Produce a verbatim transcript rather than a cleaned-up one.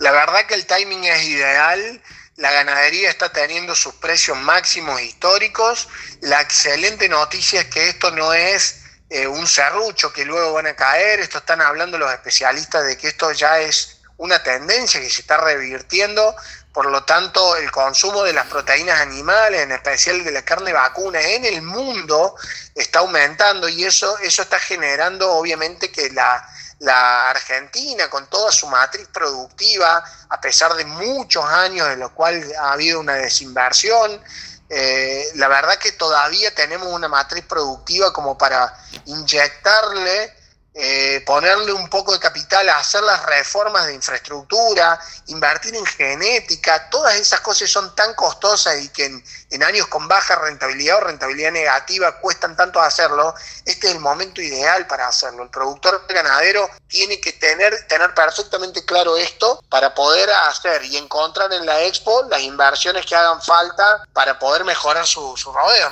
La verdad que el timing es ideal, la ganadería está teniendo sus precios máximos históricos, la excelente noticia es que esto no es eh, un serrucho que luego van a caer, esto están hablando los especialistas de que esto ya es una tendencia que se está revirtiendo, por lo tanto el consumo de las proteínas animales, en especial de la carne vacuna en el mundo, está aumentando y eso, eso está generando obviamente que la... La Argentina, con toda su matriz productiva, a pesar de muchos años en los cuales ha habido una desinversión, eh, la verdad que todavía tenemos una matriz productiva como para inyectarle, eh, ponerle un poco de capital, hacer las reformas de infraestructura, invertir en genética. Todas esas cosas son tan costosas y que en, en años con baja rentabilidad o rentabilidad negativa cuestan tanto hacerlo. Este es el momento ideal para hacerlo. El productor ganadero tiene que tener, tener perfectamente claro esto para poder hacer y encontrar en la Expo las inversiones que hagan falta para poder mejorar su, su rodeo.